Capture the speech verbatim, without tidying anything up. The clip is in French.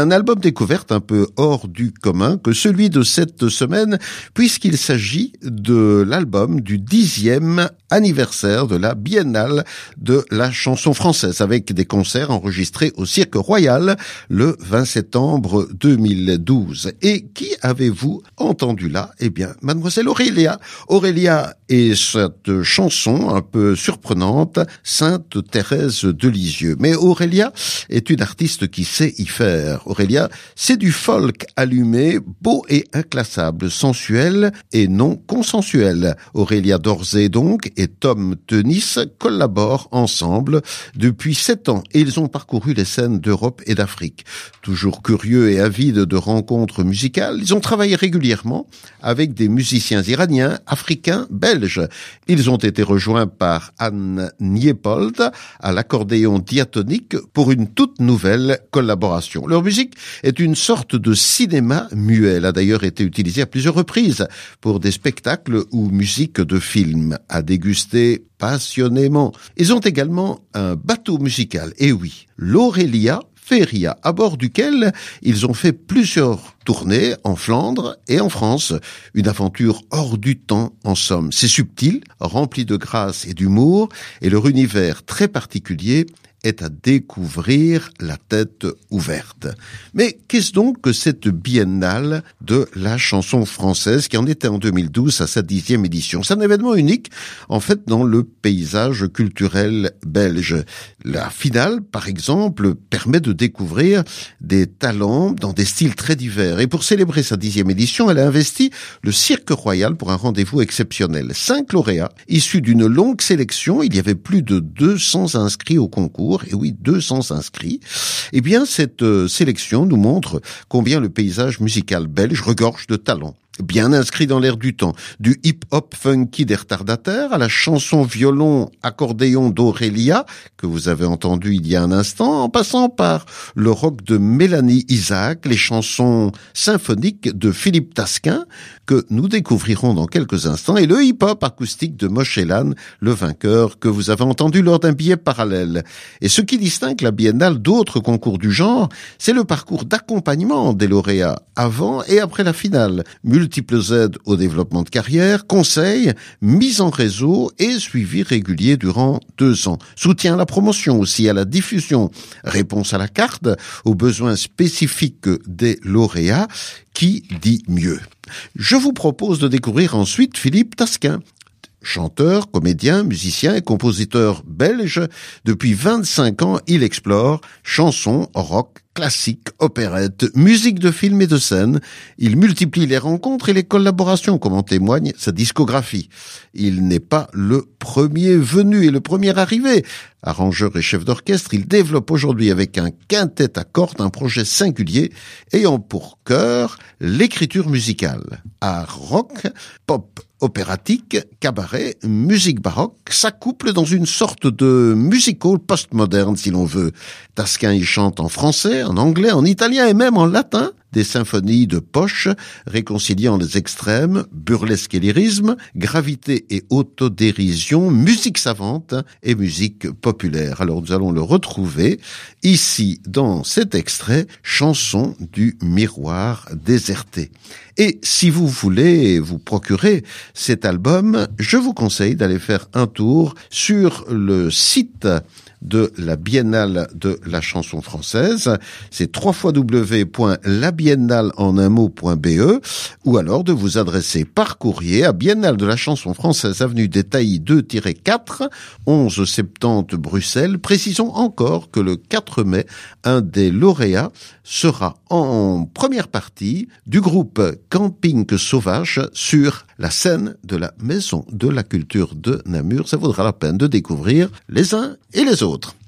Un album découverte un peu hors du commun que celui de cette semaine, puisqu'il s'agit de l'album du dixième anniversaire de la Biennale de la chanson française, avec des concerts enregistrés au Cirque Royal le vingt septembre deux mille douze. Et qui avez-vous entendu là? Eh bien, mademoiselle Aurélia. Aurélia et cette chanson un peu surprenante, Sainte Thérèse de Lisieux. Mais Aurélia est une artiste qui sait y faire. Aurélia, c'est du folk allumé, beau et inclassable, sensuel et non consensuel. Aurélia Dorzé donc et Tom Tenis collaborent ensemble depuis sept ans et ils ont parcouru les scènes d'Europe et d'Afrique. Toujours curieux et avides de rencontres musicales, ils ont travaillé régulièrement avec des musiciens iraniens, africains, belges. Ils ont été rejoints par Anne Niepold à l'accordéon diatonique pour une toute nouvelle collaboration. Leur musique est une sorte de cinéma muet. Elle a d'ailleurs été utilisée à plusieurs reprises pour des spectacles ou musique de films à déguster passionnément. Ils ont également un bateau musical. Et oui, l'Aurélia Feria, à bord duquel ils ont fait plusieurs tournées en Flandre et en France. Une aventure hors du temps, en somme. C'est subtil, rempli de grâce et d'humour, et leur univers très particulier est à découvrir la tête ouverte. Mais qu'est-ce donc que cette biennale de la chanson française qui en était en deux mille douze à sa dixième édition? C'est un événement unique, en fait, dans le paysage culturel belge. La finale, par exemple, permet de découvrir des talents dans des styles très divers. Et pour célébrer sa dixième édition, elle a investi le Cirque Royal pour un rendez-vous exceptionnel. Cinq lauréats, issus d'une longue sélection, il y avait plus de deux cents inscrits au concours, et oui, deux cents inscrits. Eh bien, cette euh, sélection nous montre combien le paysage musical belge regorge de talents. Bien inscrit dans l'air du temps, du hip-hop funky des retardataires à la chanson violon accordéon d'Aurélia, que vous avez entendu il y a un instant, en passant par le rock de Mélanie Isaac, les chansons symphoniques de Philippe Tasquin, que nous découvrirons dans quelques instants, et le hip-hop acoustique de Moshe Elan, le vainqueur que vous avez entendu lors d'un billet parallèle. Et ce qui distingue la Biennale d'autres concours du genre, c'est le parcours d'accompagnement des lauréats avant et après la finale. Multiples aides au développement de carrière, conseils, mise en réseau et suivi régulier durant deux ans. Soutien à la promotion aussi, à la diffusion. Réponse à la carte, aux besoins spécifiques des lauréats. Qui dit mieux? Je vous propose de découvrir ensuite Philippe Tasquin. Chanteur, comédien, musicien et compositeur belge, depuis vingt-cinq ans, il explore chansons, rock, classique, opérette, musique de film et de scène. Il multiplie les rencontres et les collaborations, comme en témoigne sa discographie. Il n'est pas le premier venu et le premier arrivé. Arrangeur et chef d'orchestre, il développe aujourd'hui avec un quintet à cordes un projet singulier ayant pour cœur l'écriture musicale. Art rock, pop opératique, cabaret, musique baroque, s'accouplent dans une sorte de musical postmoderne si l'on veut. Tasquin y chante en français, en anglais, en italien et même en latin, des symphonies de poche, réconciliant les extrêmes, burlesque et lyrisme, gravité et autodérision, musique savante et musique populaire. Alors nous allons le retrouver ici dans cet extrait, chanson du miroir déserté. Et si vous voulez vous procurer cet album, je vous conseille d'aller faire un tour sur le site de la Biennale de la chanson française, c'est w w w point la biennale en un mot point b e, ou alors de vous adresser par courrier à Biennale de la chanson française, avenue des Taillis deux quatre, onze soixante-dix Bruxelles. Précisons encore que le quatre mai, un des lauréats sera en première partie du groupe Camping Sauvage sur la scène de la Maison de la Culture de Namur. Ça vaudra la peine de découvrir les uns et les autres.